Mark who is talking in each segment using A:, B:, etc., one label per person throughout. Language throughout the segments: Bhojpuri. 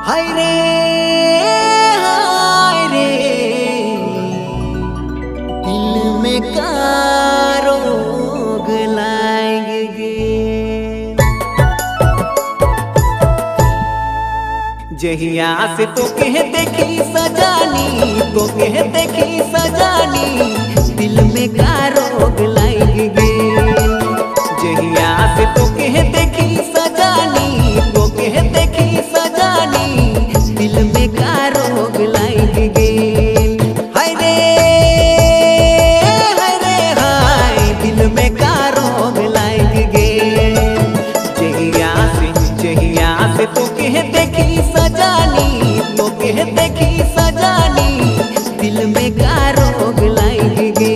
A: हाय रे हाय रे, दिल में का रोग लाग गे। जहिया से तो कह देखी सजानी, तो कह देखी सजानी, दिल में का रोग लाग गे। जहिया से तो कह देखी सजानी, तो कह देखी सजानी, दिल में का रोग लाग गे। हाय रे हाय रे हाय, दिल में का रोग लाग गे। जहिया से तो कह देखी सजानी, तो कह देखी सजानी, दिल में का रोग लाग गे।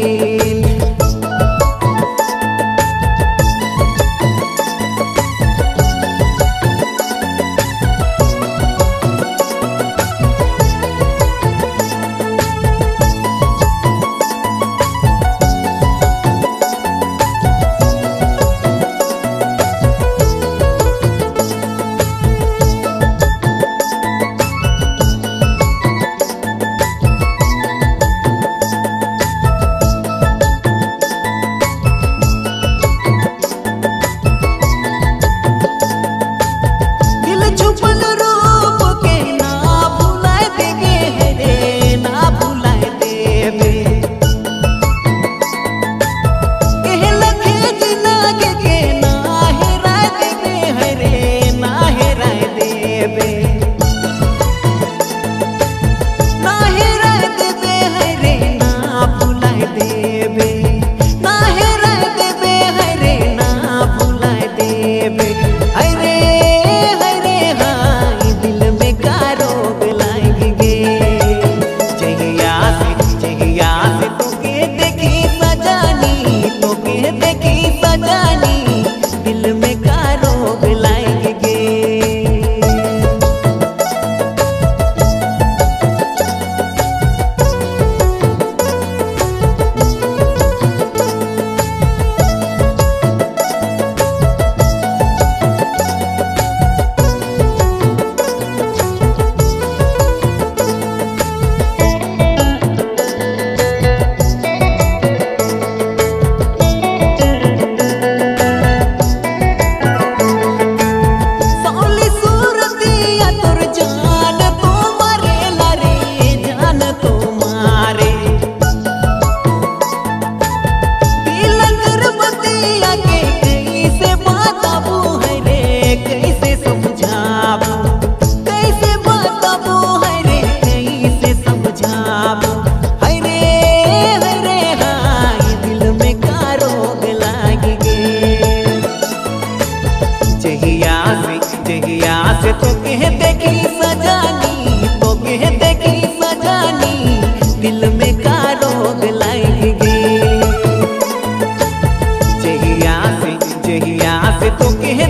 A: जहिया से तो कह देखी सजानी, तो कह देखी सजानी, दिल में का रोग लाग गे। जहिया से तो कह